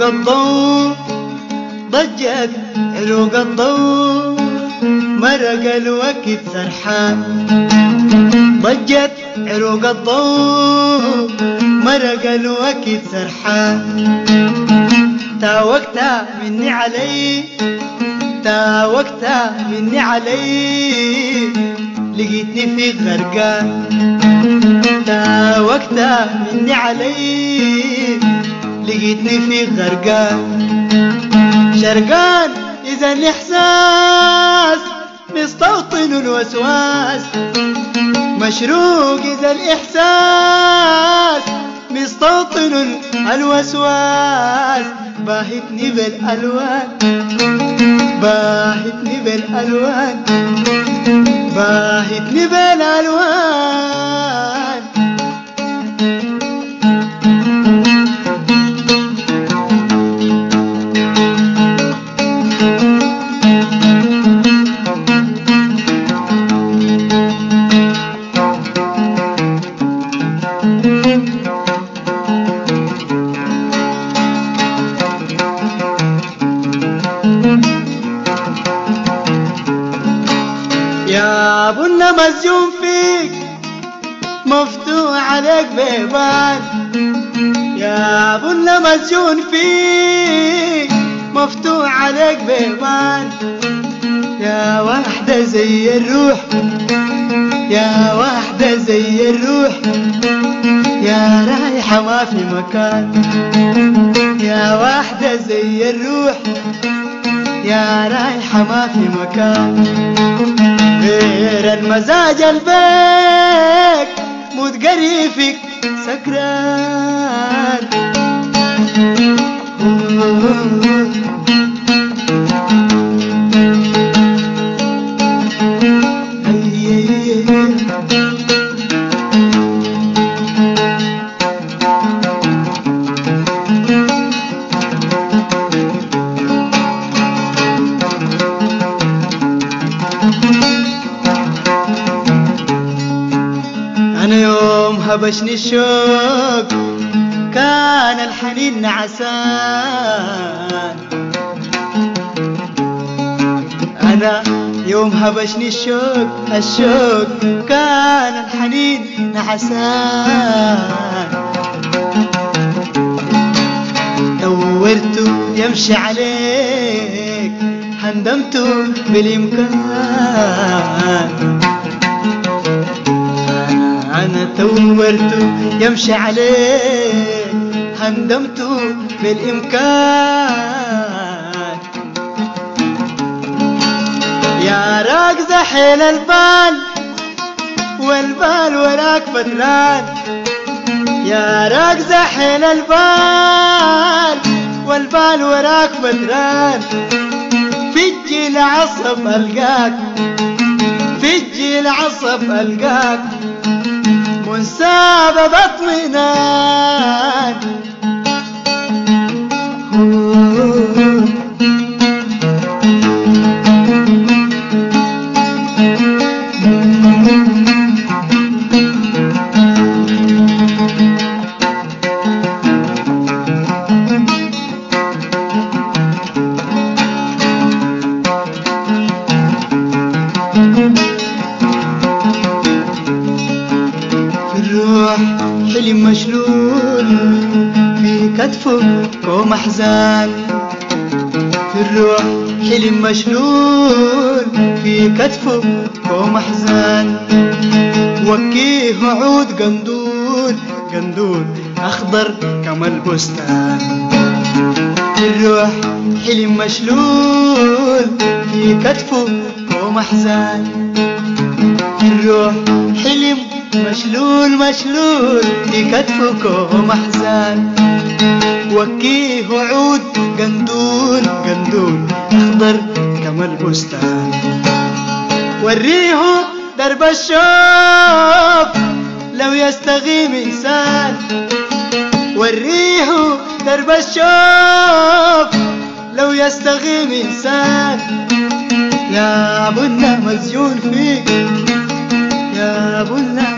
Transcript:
الضوء ضجت عروق الضوء مرق الوقت سرحان ضجت عروق الضوء مرق الوقت سرحان تاوقتها مني علي تاوقتها مني علي لقيتني في غرقان تاوقتها مني علي لقيتني في غرقان شرقان إذا الإحساس مستوطن الوسواس مشروق إذا الإحساس مستوطن الوسواس باهتني بالألوان باهتني بالألوان باهتني بالألوان يا بنا مسجون فيك مفتوح عليك بيبان يا بنا مسجون فيك مفتوح عليك بيبان يا واحدة زي الروح يا واحدة زي الروح يا رايحة ما في مكان يا واحدة زي الروح يا رايحة ما في مكان غير المزاج البيك متقريفك سكران أنا يوم هبشني الشوق كان الحنين نعسان أنا يوم هبشني الشوق كان الحنين نعسان دورته يمشي عليك هندمته بالإمكان أنا دورته يمشي عليك هندمته بالإمكان يا راكزة حيل البال والبال وراك فتران يا راكزة حيل البال والبال وراك فتران فجي العصب ألقاك فجي العصب ألقاك منساب بطمئنان حلم مشلول في كتفه كوم أحزان في الروح حلم مشلول في كتفه كوم أحزان وكيه عود قندول قندول أخضر كما البستان في الروح حلم مشلول في كتفه كوم أحزان في الروح حلم مشلول مشلول في كتفك ومحزان وكيه عود قندول قندول أخضر كما البستان وريه درب الشوق لو يستغيم إنسان وريه درب الشوق لو يستغيم إنسان يا بنا مسجون فيك يا بنا